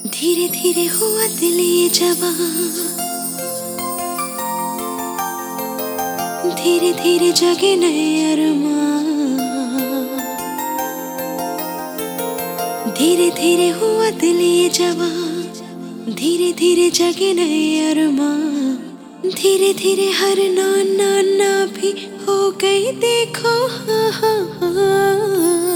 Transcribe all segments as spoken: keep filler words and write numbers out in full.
धीरे धीरे हुआ दिल ये जवां, धीरे धीरे जगे नए अरमान। धीरे धीरे हुआ दिल ये जवां, धीरे धीरे जगे नए अरमान। धीरे धीरे हर ना ना ना भी हो गई देखो हाँ हाँ हाँ।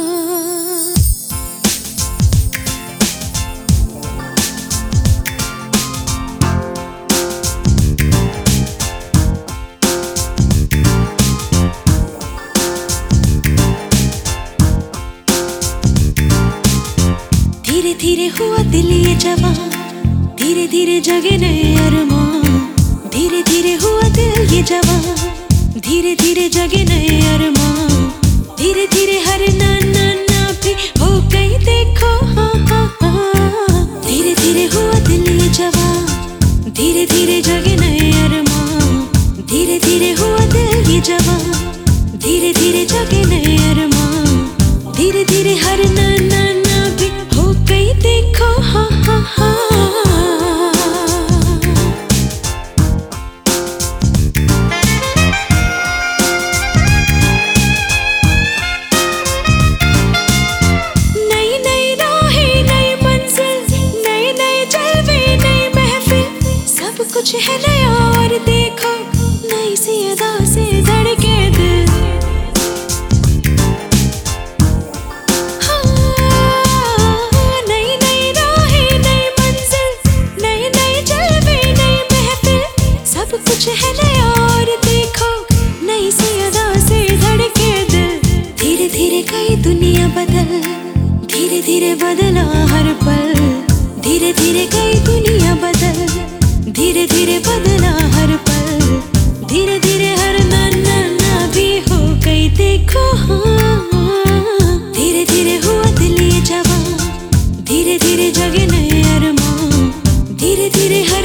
धीरे धीरे हुआ दिल ये जवां, धीरे धीरे जगे नए अरमान। धीरे धीरे हुआ दिल ये जवां, धीरे धीरे जगे नए अरमान। धीरे धीरे हर ना ना ना भी हो गई देखो हाँ हाँ हाँ। धीरे धीरे हुआ दिल ये जवां, धीरे धीरे जगे नए अरमान। धीरे धीरे हुआ दिल ये जवां, धीरे धीरे जगे नए अरमान। धीरे धीरे हर ना ना ना भी हो गई देखो हाँ हाँ हाँ। नई नई राहें नई मंजिल, नए नए जलवे नई महफिल, सब कुछ है नया और देखो नई सी अदा से धड़के दिल। कुछ है नया और देखो नई सी अदा से धड़के दिल। धीरे धीरे कई दुनिया बदल, धीरे धीरे बदला हर पल। धीरे धीरे कई दुनिया बदल, धीरे धीरे बदला हर पल। धीरे धीरे हर ना ना ना भी हो गई देखो हाँ। धीरे धीरे हुआ दिल ये जवां, धीरे धीरे जगे नए अरमान। धीरे धीरे